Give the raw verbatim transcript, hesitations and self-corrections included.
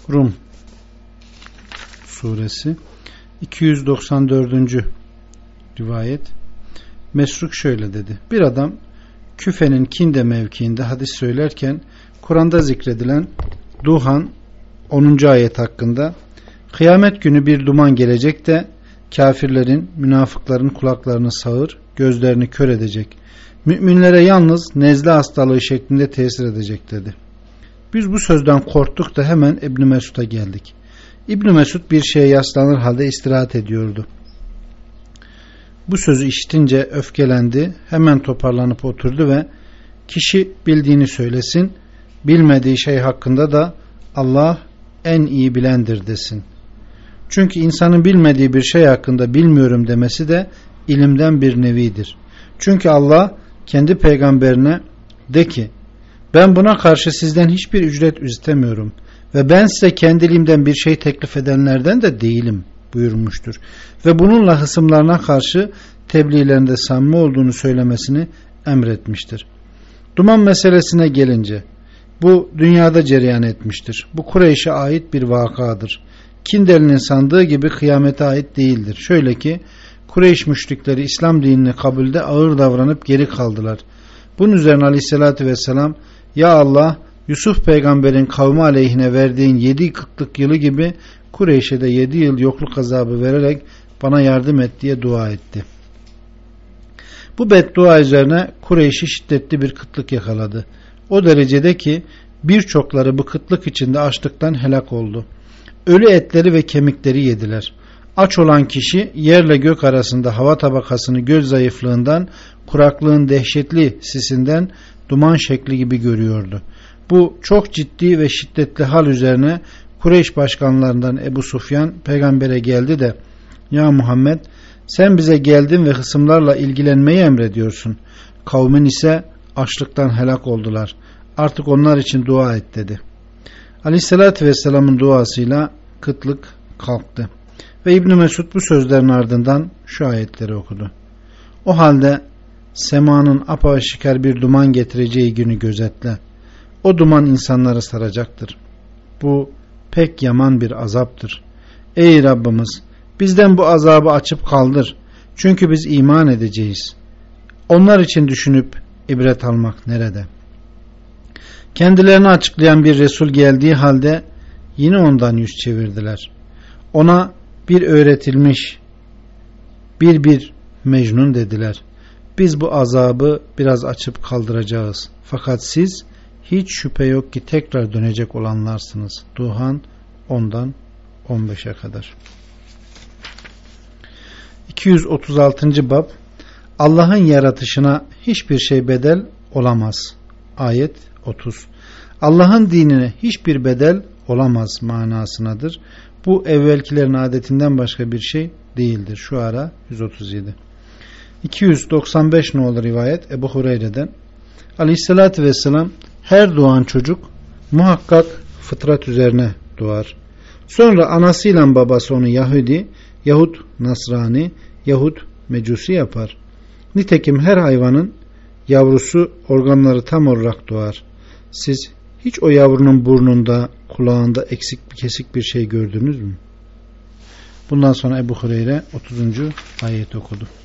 Rum suresi iki yüz doksan dördüncü rivayet. Mesruk şöyle dedi: bir adam Küfe'nin Kinde mevkiinde hadis söylerken Kur'an'da zikredilen Duhan onuncu ayet hakkında kıyamet günü bir duman gelecek de kafirlerin, münafıkların kulaklarını sağır, gözlerini kör edecek. Müminlere yalnız nezle hastalığı şeklinde tesir edecek dedi. Biz bu sözden korktuk da hemen İbn Mesud'a geldik. İbn Mesud bir şeye yaslanır halde istirahat ediyordu. Bu sözü işitince öfkelendi, hemen toparlanıp oturdu ve kişi bildiğini söylesin, bilmediği şey hakkında da Allah en iyi bilendir desin. Çünkü insanın bilmediği bir şey hakkında bilmiyorum demesi de ilimden bir nevidir. Çünkü Allah kendi peygamberine de ki ben buna karşı sizden hiçbir ücret istemiyorum ve ben size kendiliğimden bir şey teklif edenlerden de değilim buyurmuştur. Ve bununla hısımlarına karşı tebliğlerinde samimi olduğunu söylemesini emretmiştir. Duman meselesine gelince bu dünyada cereyan etmiştir. Bu Kureyş'e ait bir vakadır. Kinderli'nin sandığı gibi kıyamete ait değildir. Şöyle ki Kureyş müşrikleri İslam dinini kabulde ağır davranıp geri kaldılar. Bunun üzerine Aleyhisselatü Vesselam ya Allah Yusuf peygamberin kavmi aleyhine verdiğin yedi kıtlık yılı gibi Kureyş'e de yedi yıl yokluk azabı vererek bana yardım et diye dua etti. Bu beddua üzerine Kureyş'i şiddetli bir kıtlık yakaladı. O derecede ki birçokları bu kıtlık içinde açlıktan helak oldu. Ölü etleri ve kemikleri yediler. Aç olan kişi yerle gök arasında hava tabakasını göz zayıflığından, kuraklığın dehşetli sisinden duman şekli gibi görüyordu. Bu çok ciddi ve şiddetli hal üzerine Kureyş başkanlarından Ebu Sufyan peygambere geldi de ya Muhammed sen bize geldin ve hısımlarla ilgilenmeyi emrediyorsun. Kavmin ise açlıktan helak oldular. Artık onlar için dua et dedi. Aleyhissalatü Vesselam'ın duasıyla kıtlık kalktı. Ve İbn Mesud bu sözlerin ardından şu ayetleri okudu. O halde semanın apaşikar bir duman getireceği günü gözetle. O duman insanları saracaktır. Bu pek yaman bir azaptır. Ey Rabbimiz bizden bu azabı açıp kaldır. Çünkü biz iman edeceğiz. Onlar için düşünüp ibret almak nerede? Kendilerini açıklayan bir Resul geldiği halde yine ondan yüz çevirdiler. Ona bir öğretilmiş bir bir Mecnun dediler. Biz bu azabı biraz açıp kaldıracağız. Fakat siz hiç şüphe yok ki tekrar dönecek olanlarsınız. Duhan ondan on beşe kadar. iki yüz otuz altıncı bab Allah'ın yaratışına hiçbir şey bedel olamaz. Ayet otuz. Allah'ın dinine hiçbir bedel olamaz manasınadır. Bu evvelkilerin adetinden başka bir şey değildir. Şuara yüz otuz yedi. iki yüz doksan beş nolu rivayet Ebu Hureyre'den Aleyhisselatü Vesselam her doğan çocuk muhakkak fıtrat üzerine doğar. Sonra anasıyla babası onu Yahudi yahut Nasrani yahut Mecusi yapar. Nitekim her hayvanın yavrusu organları tam olarak doğar. Siz hiç o yavrunun burnunda, kulağında eksik bir kesik bir şey gördünüz mü? Bundan sonra Ebu Hureyre otuzuncu ayet okudu.